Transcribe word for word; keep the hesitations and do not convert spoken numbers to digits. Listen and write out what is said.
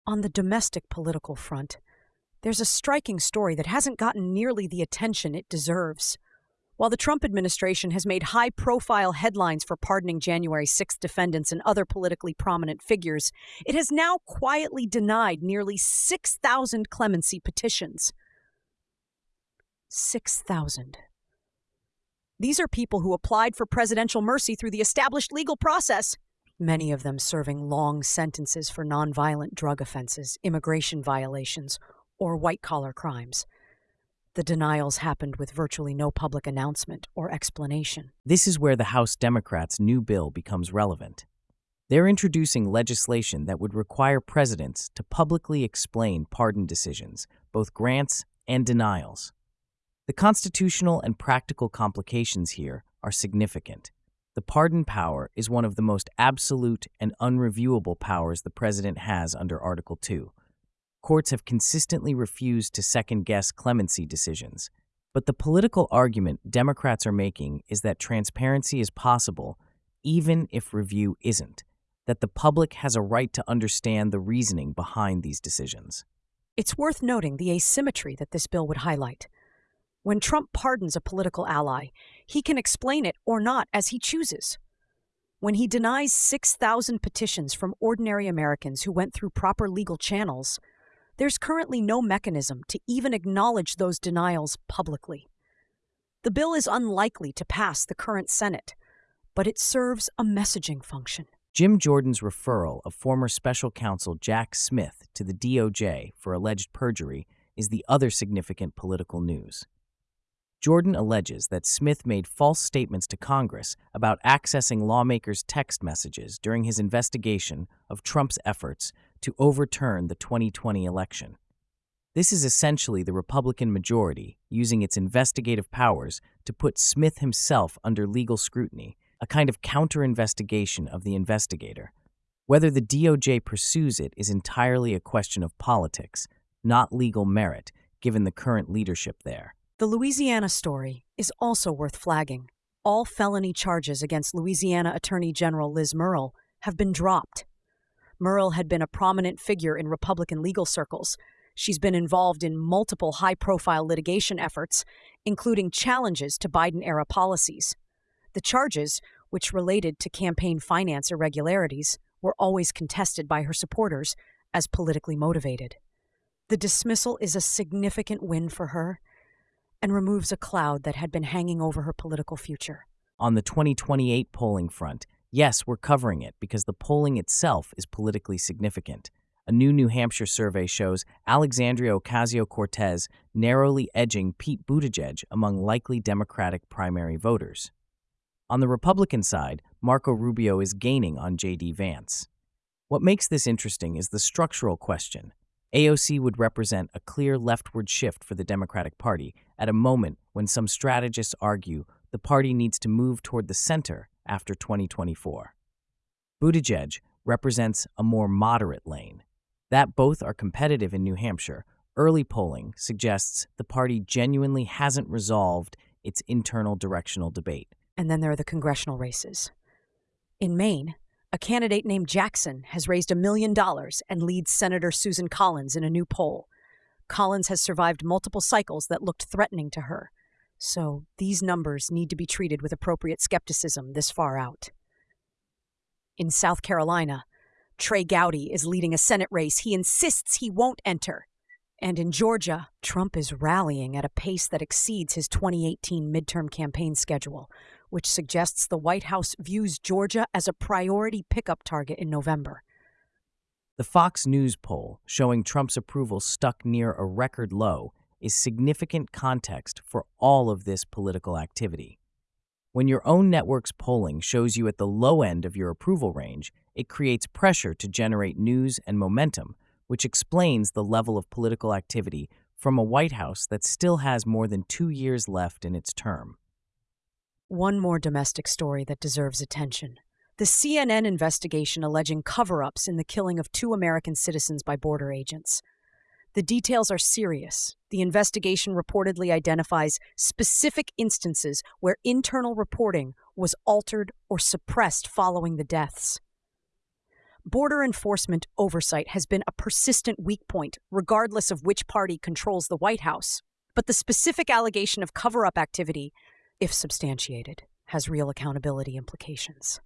On the domestic political front, there's a striking story that hasn't gotten nearly the attention it deserves. While the Trump administration has made high-profile headlines for pardoning January sixth defendants and other politically prominent figures, it has now quietly denied nearly six thousand clemency petitions. six thousand. These are people who applied for presidential mercy through the established legal process, many of them serving long sentences for nonviolent drug offenses, immigration violations, or white-collar crimes. The denials happened with virtually no public announcement or explanation. This is where the House Democrats' new bill becomes relevant. They're introducing legislation that would require presidents to publicly explain pardon decisions, both grants and denials. The constitutional and practical complications here are significant. The pardon power is one of the most absolute and unreviewable powers the president has under Article two. Courts have consistently refused to second-guess clemency decisions. But the political argument Democrats are making is that transparency is possible even if review isn't, that the public has a right to understand the reasoning behind these decisions. It's worth noting the asymmetry that this bill would highlight. When Trump pardons a political ally, he can explain it or not as he chooses. When he denies six thousand petitions from ordinary Americans who went through proper legal channels, there's currently no mechanism to even acknowledge those denials publicly. The bill is unlikely to pass the current Senate, but it serves a messaging function. Jim Jordan's referral of former special counsel Jack Smith to the D O J for alleged perjury is the other significant political news. Jordan alleges that Smith made false statements to Congress about accessing lawmakers' text messages during his investigation of Trump's efforts to overturn the twenty twenty election. This is essentially the Republican majority using its investigative powers to put Smith himself under legal scrutiny, a kind of counter-investigation of the investigator. Whether the D O J pursues it is entirely a question of politics, not legal merit, given the current leadership there. The Louisiana story is also worth flagging. All felony charges against Louisiana Attorney General Liz Murrill have been dropped. Murrill had been a prominent figure in Republican legal circles. She's been involved in multiple high-profile litigation efforts, including challenges to Biden-era policies. The charges, which related to campaign finance irregularities, were always contested by her supporters as politically motivated. The dismissal is a significant win for her and removes a cloud that had been hanging over her political future. On the twenty twenty-eight polling front, yes, we're covering it because the polling itself is politically significant. A new New Hampshire survey shows Alexandria Ocasio-Cortez narrowly edging Pete Buttigieg among likely Democratic primary voters. On the Republican side, Marco Rubio is gaining on J D Vance. What makes this interesting is the structural question. A O C would represent a clear leftward shift for the Democratic Party at a moment when some strategists argue the party needs to move toward the center after twenty twenty-four. Buttigieg represents a more moderate lane. That both are competitive in New Hampshire, early polling suggests the party genuinely hasn't resolved its internal directional debate. And then there are the congressional races. In Maine, a candidate named Jackson has raised a million dollars and leads Senator Susan Collins in a new poll. Collins has survived multiple cycles that looked threatening to her, so these numbers need to be treated with appropriate skepticism this far out. In South Carolina, Trey Gowdy is leading a Senate race he insists he won't enter. And in Georgia, Trump is rallying at a pace that exceeds his twenty eighteen midterm campaign schedule, which suggests the White House views Georgia as a priority pickup target in November. The Fox News poll, showing Trump's approval stuck near a record low, is significant context for all of this political activity. When your own network's polling shows you at the low end of your approval range, it creates pressure to generate news and momentum, which explains the level of political activity from a White House that still has more than two years left in its term. One more domestic story that deserves attention. The C N N investigation alleging cover-ups in the killing of two American citizens by border agents. The details are serious. The investigation reportedly identifies specific instances where internal reporting was altered or suppressed following the deaths. Border enforcement oversight has been a persistent weak point, regardless of which party controls the White House. But the specific allegation of cover-up activity, if substantiated, has real accountability implications.